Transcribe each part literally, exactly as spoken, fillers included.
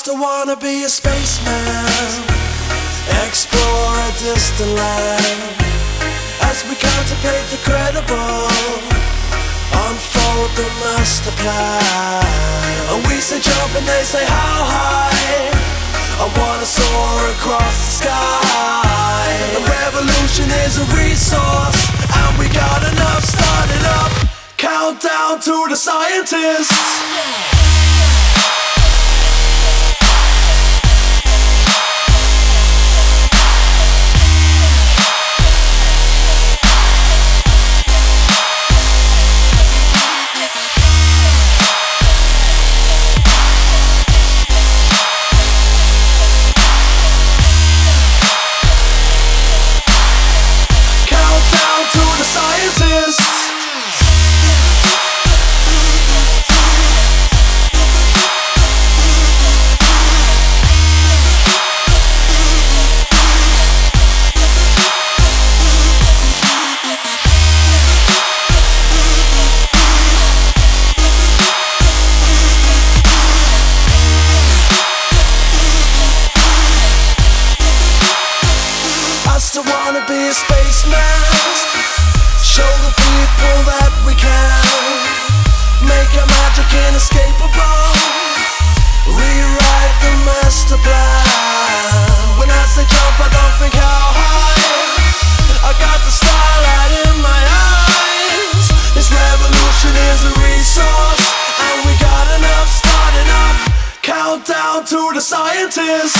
still wanna be a spaceman, explore a distant land, as we contemplate the credible, unfold the master plan. And we say jump and they say how high, I wanna soar across the sky. The revolution is a resource, and we got enough, start it up. Countdown to the scientists. I wanna be a spaceman, show the people that we can make our magic inescapable, rewrite the master plan. When I say jump, I don't think how high, I got the starlight in my eyes. This revolution is a resource, and we got enough, starting up. Countdown to the scientists.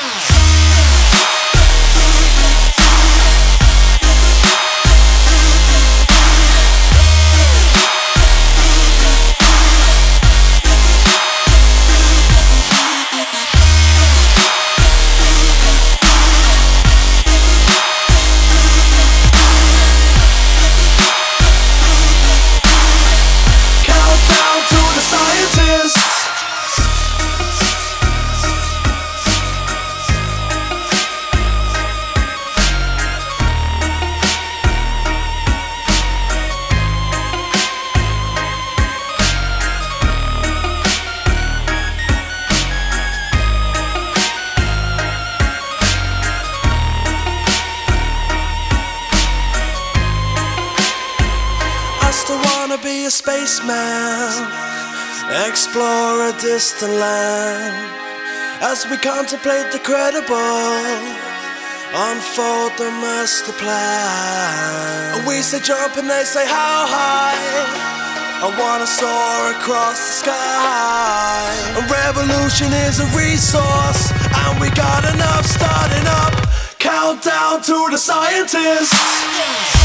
I still wanna be a spaceman, explore a distant land, as we contemplate the credible, unfold the master plan. And we say jump and they say how high, I wanna soar across the sky. A revolution is a resource, and we got enough, starting up. Countdown to the scientists.